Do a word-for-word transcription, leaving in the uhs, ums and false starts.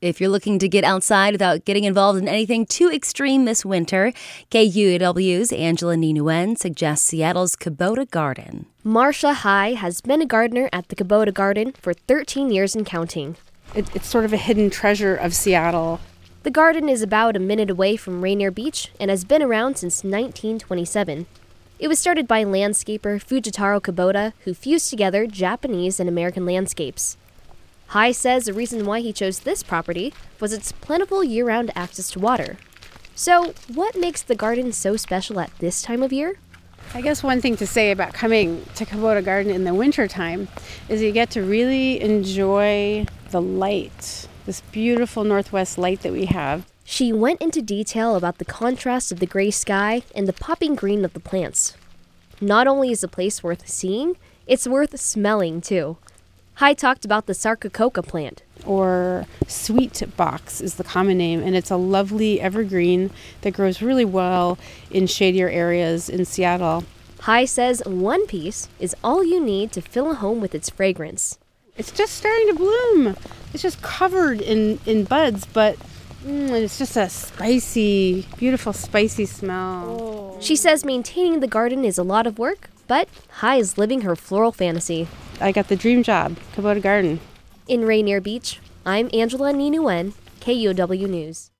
If you're looking to get outside without getting involved in anything too extreme this winter, K U A W's Angela Nguyen suggests Seattle's Kubota Garden. Marsha High has been a gardener at the Kubota Garden for thirteen years and counting. It, it's sort of a hidden treasure of Seattle. The garden is about a minute away from Rainier Beach and has been around since nineteen twenty-seven. It was started by landscaper Fujitaro Kubota, who fused together Japanese and American landscapes. High says the reason why he chose this property was its plentiful year-round access to water. So, what makes the garden so special at this time of year? I guess one thing to say about coming to Kubota Garden in the wintertime is you get to really enjoy the light, this beautiful northwest light that we have. She went into detail about the contrast of the gray sky and the popping green of the plants. Not only is the place worth seeing, it's worth smelling too. High talked about the Sarcococca plant. Or sweet box is the common name, and it's a lovely evergreen that grows really well in shadier areas in Seattle. High says one piece is all you need to fill a home with its fragrance. It's just starting to bloom. It's just covered in, in buds, but mm, it's just a spicy, beautiful spicy smell. Oh. She says maintaining the garden is a lot of work, but High is living her floral fantasy. I got the dream job, Kubota Garden. In Rainier Beach, I'm Angela Nguyen, K U O W News.